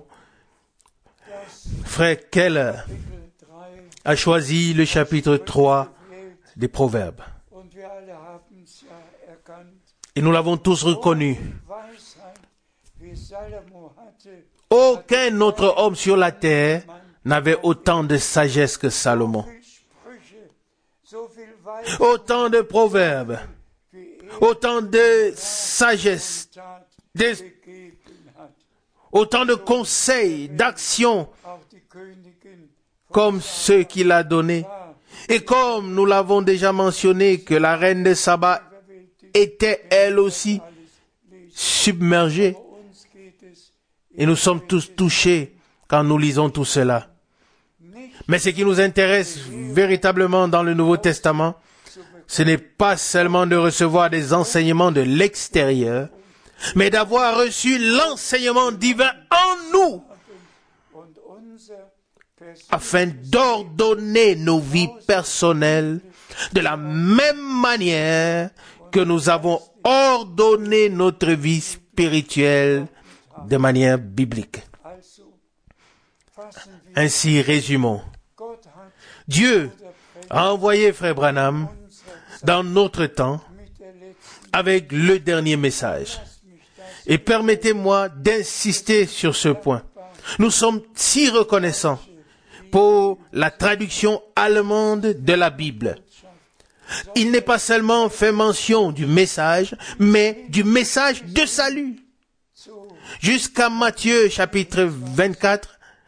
frère Keller Kapitel drei a choisi le chapitre trois gewählt des Proverbes. und wir alle haben es ja erkannt. Et nous l'avons tous reconnu. Weisheit, wie Salomo hatte, Aucun autre homme sur la terre n'avait autant de sagesse que Salomon. viel Sprüche, so viel Weisheit, Autant de proverbes, wie er autant de sagesse, Tat de- gegeben hat. autant de conseils, d'actions Auch die Königin comme ceux qu'il a donnés. Et comme nous l'avons déjà mentionné que la reine de Saba était elle aussi submergée, uns geht es et nous sommes tous touchés quand nous lisons tout cela. Mais ce qui nous intéresse véritablement dans le Nouveau Testament, ce n'est pas seulement de recevoir des enseignements de l'extérieur, mais d'avoir reçu l'enseignement divin en nous, und unser persönliches afin d'ordonner nos vies personnelles de la même manière que nous avons ordonné notre vie spirituelle de manière biblique. also fassen wir Ainsi, résumons. Gott hat Dieu a envoyé Frère Branham dans notre temps mit der letzten avec le dernier message. Et permettez-moi d'insister sur ce point. Nous sommes si reconnaissants pour la traduction allemande de la Bible. Il n'est pas seulement fait mention du message, mais du message de salut. zu Jusqu'à Matthieu chapitre vingt-quatre,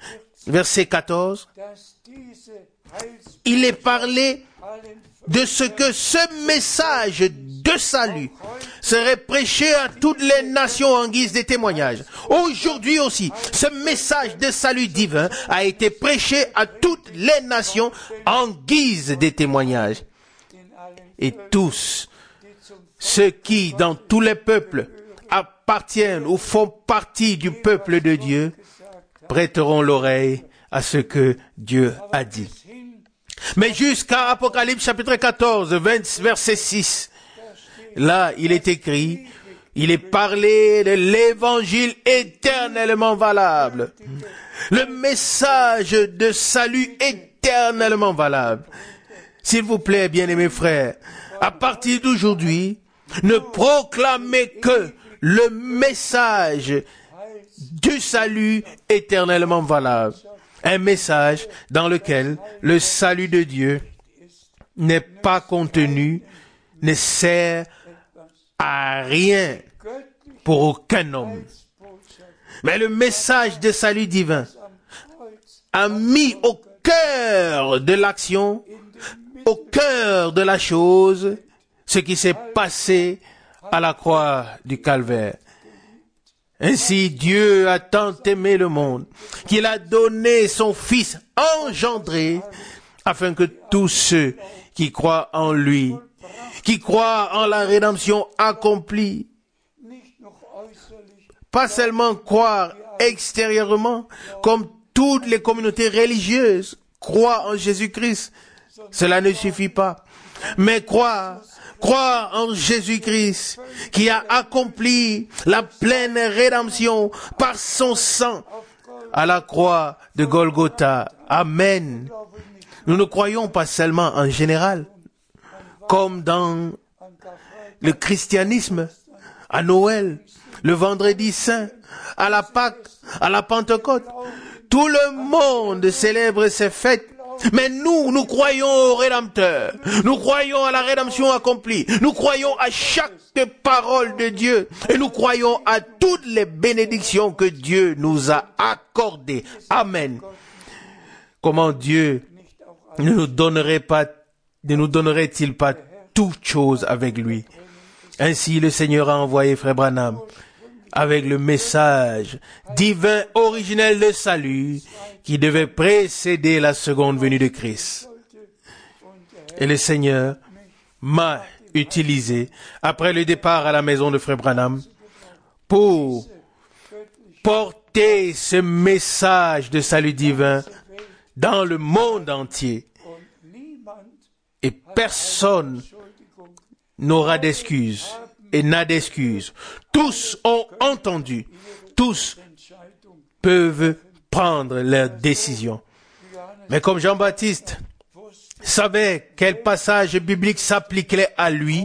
verset quatorze, il est parlé de ce que ce message de salut serait prêché à toutes les nations en guise de témoignage. Aujourd'hui aussi, ce message de salut divin a été prêché à toutes les nations en guise de témoignage. Et tous ceux qui, dans tous les peuples, appartiennent ou font partie du peuple de Dieu, prêteront l'oreille à ce que Dieu a dit. Mais jusqu'à Apocalypse chapitre quatorze, vingt, verset six, là, il est écrit, il est parlé de l'évangile éternellement valable. Le message de salut éternellement valable. S'il vous plaît, bien-aimés frères, à partir d'aujourd'hui, ne proclamez que le message du salut éternellement valable. Un message dans lequel le salut de Dieu n'est pas contenu, ne sert à rien pour aucun homme. Mais le message de salut divin a mis au cœur de l'action, au cœur de la chose, ce qui s'est passé à la croix du Calvaire. Ainsi, Dieu a tant aimé le monde qu'il a donné son Fils engendré afin que tous ceux qui croient en lui, qui croient en la rédemption accomplie, pas seulement croire extérieurement, comme toutes les communautés religieuses croient en Jésus-Christ, cela ne suffit pas, mais croire Croire en Jésus-Christ qui a accompli la pleine rédemption par son sang à la croix de Golgotha. Amen. Nous ne croyons pas seulement en général, comme dans le christianisme, à Noël, le vendredi saint, à la Pâque, à la Pentecôte. Tout le monde célèbre ces fêtes. Mais nous, nous croyons au Rédempteur. Nous croyons à la rédemption accomplie. Nous croyons à chaque parole de Dieu. Et nous croyons à toutes les bénédictions que Dieu nous a accordées. Amen. Comment Dieu ne nous donnerait pas, ne nous donnerait-il pas toutes choses avec lui? Ainsi, le Seigneur a envoyé Frère Branham avec le message divin originel de salut qui devait précéder la seconde venue de Christ. Et le Seigneur m'a utilisé après le départ à la maison de Frère Branham pour porter ce message de salut divin dans le monde entier. Et personne n'aura d'excuses et n'a d'excuses. Tous ont entendu. Tous peuvent prendre leurs décisions. Mais comme Jean-Baptiste savait quel passage biblique s'appliquait à lui,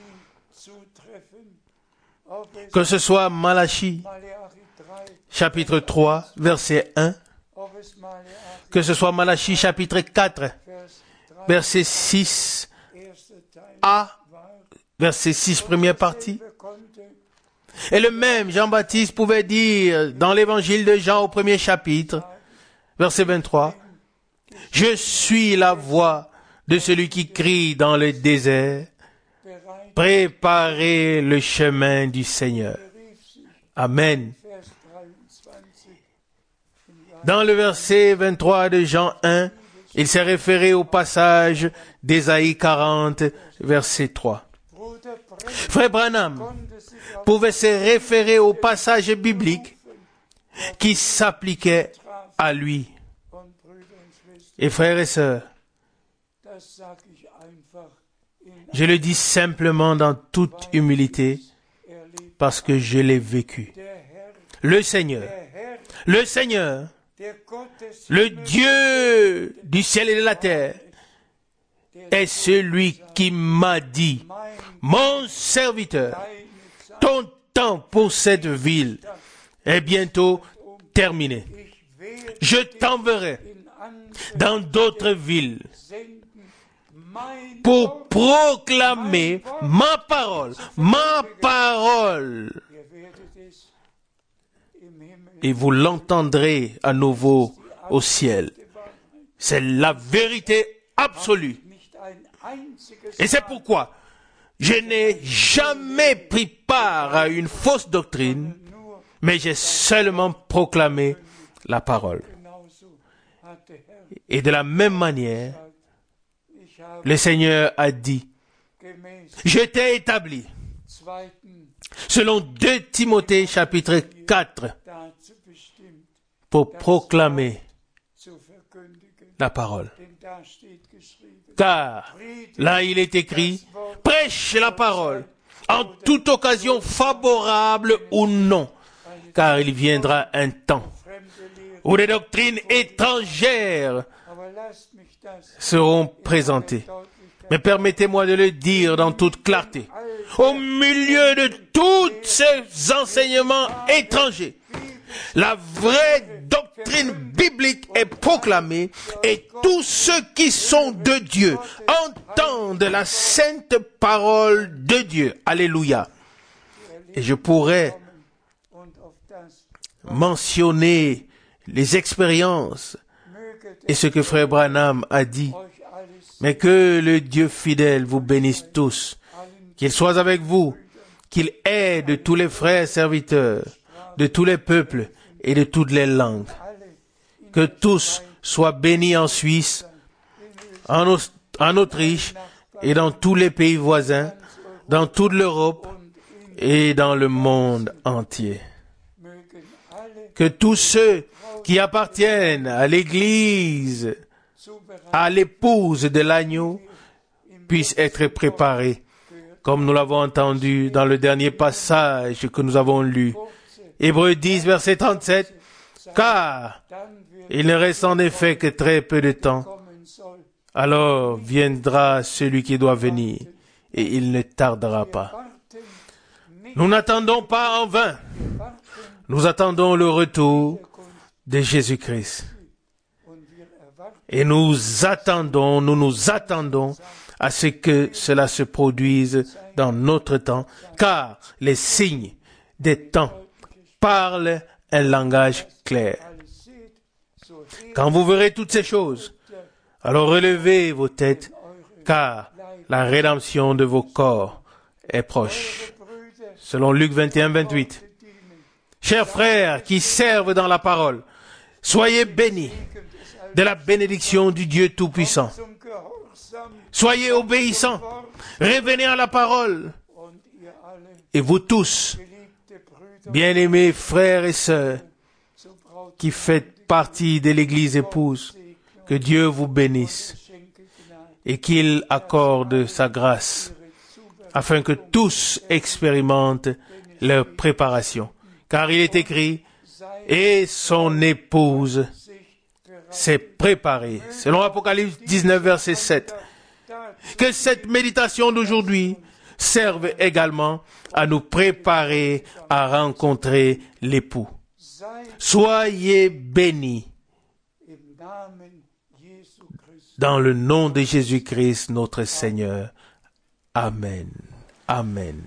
que ce soit Malachie, chapitre trois, verset un, que ce soit Malachie, chapitre quatre, verset six a, verset six, première partie. Et le même Jean-Baptiste pouvait dire dans l'évangile de Jean au premier chapitre, verset vingt-trois, « Je suis la voix de celui qui crie dans le désert, préparez le chemin du Seigneur. » Amen. Dans le verset vingt-trois de Jean un, il s'est référé au passage d'Ésaïe quarante, verset trois. Frère Branham pouvait se référer au passage biblique qui s'appliquait à lui. Et frères et sœurs, je le dis simplement dans toute humilité parce que je l'ai vécu. Le Seigneur, le Seigneur, le Dieu du ciel et de la terre est celui qui m'a dit, mon serviteur, ton temps pour cette ville est bientôt terminé. Je t'enverrai dans d'autres villes pour proclamer ma parole, ma parole. Et vous l'entendrez à nouveau au ciel. C'est la vérité absolue. Et c'est pourquoi je n'ai jamais pris part à une fausse doctrine, mais j'ai seulement proclamé la parole. Et de la même manière, le Seigneur a dit, je t'ai établi, selon deux Timothée chapitre quatre, pour proclamer la parole. Car là il est écrit, prêche la parole, en toute occasion favorable ou non, car il viendra un temps où des doctrines étrangères seront présentées. Mais permettez-moi de le dire dans toute clarté. Au milieu de tous ces enseignements étrangers, la vraie doctrine biblique est proclamée et tous ceux qui sont de Dieu entendent la sainte parole de Dieu. Alléluia. Et je pourrais mentionner les expériences et ce que Frère Branham a dit. Mais que le Dieu fidèle vous bénisse tous, qu'il soit avec vous, qu'il aide tous les frères serviteurs de tous les peuples et de toutes les langues. Que tous soient bénis en Suisse, en, Aust- en Autriche et dans tous les pays voisins, dans toute l'Europe et dans le monde entier. Que tous ceux qui appartiennent à l'Église, à l'épouse de l'agneau, puissent être préparés, comme nous l'avons entendu dans le dernier passage que nous avons lu. Hébreux dix, verset trente-sept, car il ne reste en effet que très peu de temps. Alors viendra celui qui doit venir, et il ne tardera pas. Nous n'attendons pas en vain. Nous attendons le retour de Jésus-Christ. Et nous attendons, nous nous attendons à ce que cela se produise dans notre temps, car les signes des temps parlent un langage clair. Quand vous verrez toutes ces choses, alors relevez vos têtes, car la rédemption de vos corps est proche. Selon Luc vingt et un, vingt-huit. Chers frères qui servent dans la parole, soyez bénis de la bénédiction du Dieu Tout-Puissant. Soyez obéissants, revenez à la parole. Et vous tous, bien-aimés frères et sœurs, qui faites partie de l'Église épouse, que Dieu vous bénisse et qu'il accorde sa grâce, afin que tous expérimentent leur préparation. Car il est écrit, et son épouse s'est préparée. Selon Apocalypse dix-neuf, verset sept. Que cette méditation d'aujourd'hui serve également à nous préparer à rencontrer l'époux. Soyez bénis dans le nom de Jésus-Christ, notre Seigneur. Amen. Amen.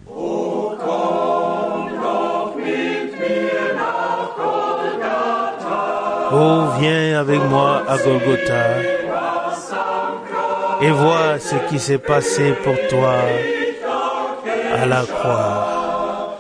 Oh, viens avec moi à Golgotha et vois ce qui s'est passé pour toi à la croix.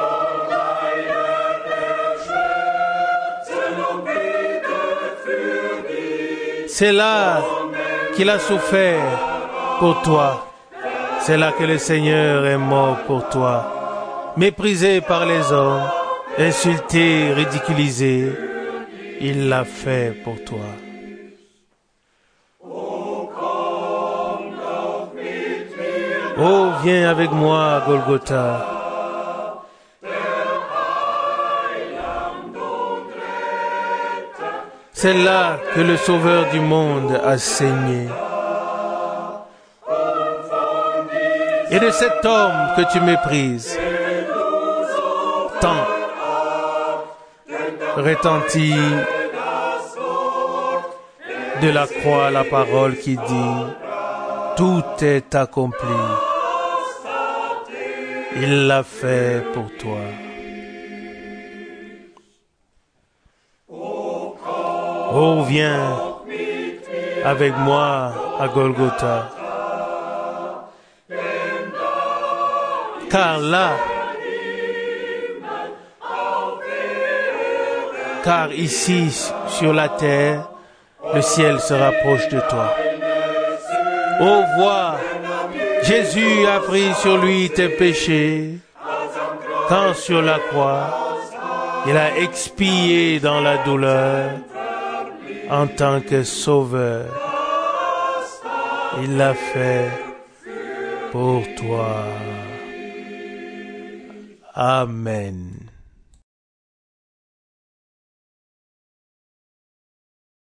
C'est là qu'il a souffert pour toi. C'est là que le Seigneur est mort pour toi. Méprisé par les hommes, insulté, ridiculisé, il l'a fait pour toi. Oh, viens avec moi à Golgotha. C'est là que le Sauveur du monde a saigné. Et de cet homme que tu méprises, tant retentit de la croix la parole qui dit « Tout est accompli ». Il l'a fait pour toi. Oh, viens avec moi à Golgotha. Car là, car ici, sur la terre, le ciel se rapproche de toi. Oh, vois, Jésus a pris sur lui tes péchés, quand sur la croix, il a expié dans la douleur en tant que sauveur. Il l'a fait pour toi. Amen.